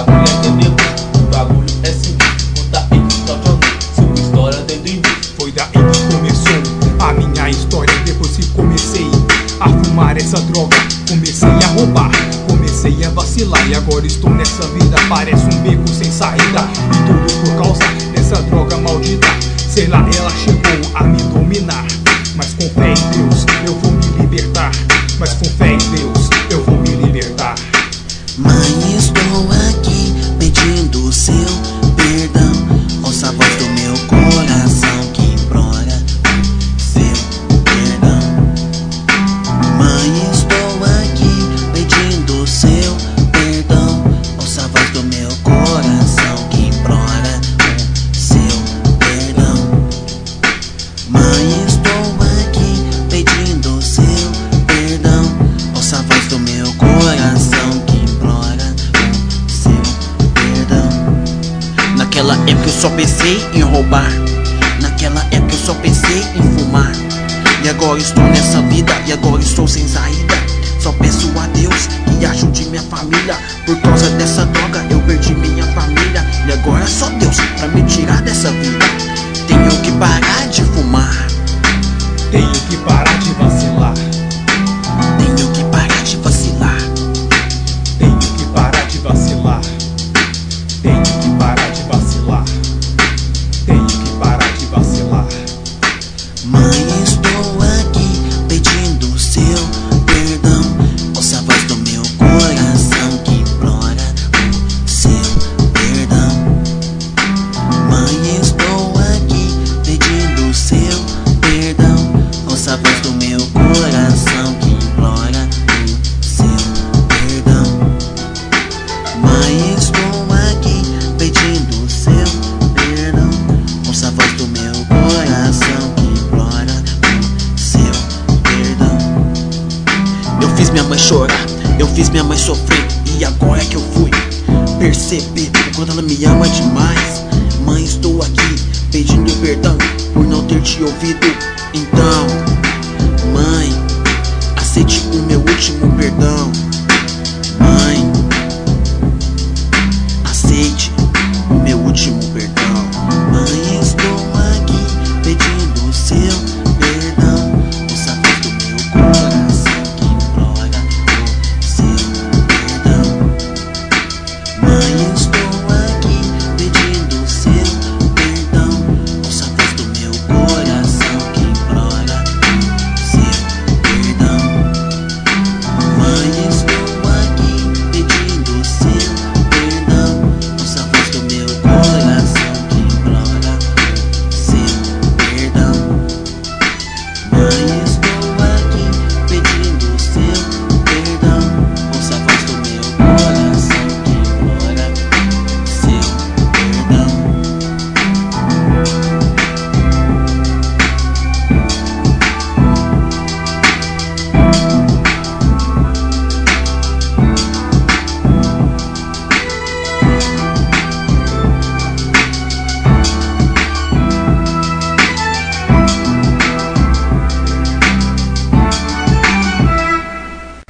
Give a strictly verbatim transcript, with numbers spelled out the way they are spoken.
bagulho é entendeu? O bagulho é simples. Conta aí, Claudionei, sua história desde o início. Foi daí que começou a minha história. Depois que comecei a fumar essa droga, comecei a roubar, comecei a vacilar. E agora estou nessa vida, parece um beco sem saída. E tudo por causa dessa droga maldita. Sei lá, ela chegou a me dominar. Mas com fé em Deus eu vou me libertar. Mas com fé em Deus eu vou me libertar. Mãe, estou aqui pedindo o seu perdão. Ouça a voz do meu coração que implora seu perdão. Mãe, estou aqui pedindo o seu perdão. Ouça a voz do meu coração que implora o seu perdão. Mãe, estou aqui pedindo o seu perdão. Ouça a voz do meu coração que implora o seu perdão. Naquela época eu só pensei em roubar. Naquela época eu só pensei em fumar. E agora estou nessa vida, e agora estou sem saída. Só peço a Deus que ajude minha família. Por causa dessa droga eu perdi minha família. E agora é só Deus pra me tirar dessa vida. Tenho que parar de fumar. Tenho que parar de vacilar. Tenho que parar de vacilar. Tenho que parar de vacilar. Tenho que parar de vacilar. Tenho que parar de vacilar. Mãe, estou aqui pedindo o seu perdão. Ouça a voz do meu coração que implora o seu perdão. Mãe, estou aqui pedindo o seu perdão. Ouça a voz do meu coração que implora o seu perdão. Mãe, estou aqui pedindo o seu perdão. Ouça a voz do meu coração que implora o seu perdão. Eu fiz minha mãe chorar, eu fiz minha mãe sofrer. E agora é que eu fui perceber o quanto ela me ama demais. Mãe, estou aqui pedindo perdão por não ter te ouvido. Então, mãe, aceite o meu último perdão.